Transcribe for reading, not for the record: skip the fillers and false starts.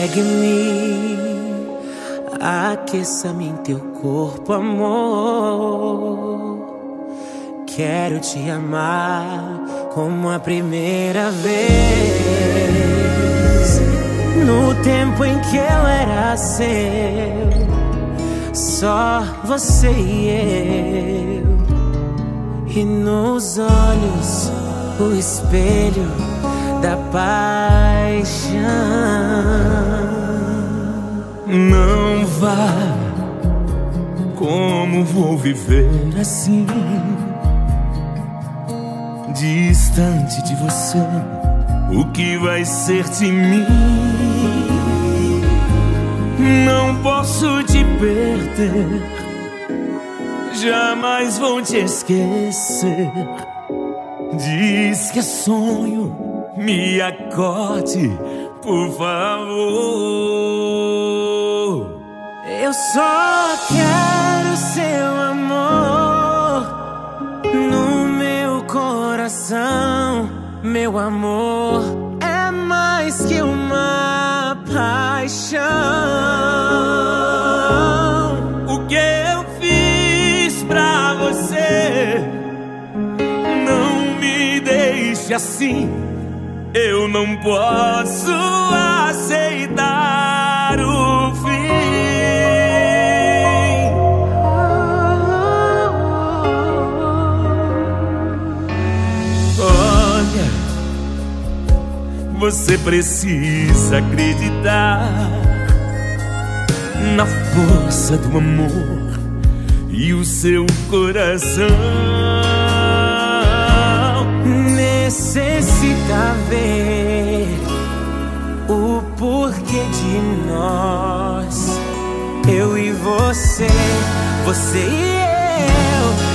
Pegue-me, aqueça-me em teu corpo, amor. Quero te amar como a primeira vez. No tempo em que eu era seu, só você e eu. E nos olhos o espelho da paixão. Não vá, como vou viver assim, distante de você? O que vai ser de mim? Não posso te perder, jamais vou te esquecer. Diz que é sonho, me acorde, por favor. Eu só quero seu amor no meu coração. Meu amor é mais que uma paixão. O que eu fiz pra você? Não me deixe assim. Eu não posso aceitar o fim. Olha, você precisa acreditar na força do amor e o seu coração necessita ver o porquê de nós. Eu e você, você e eu.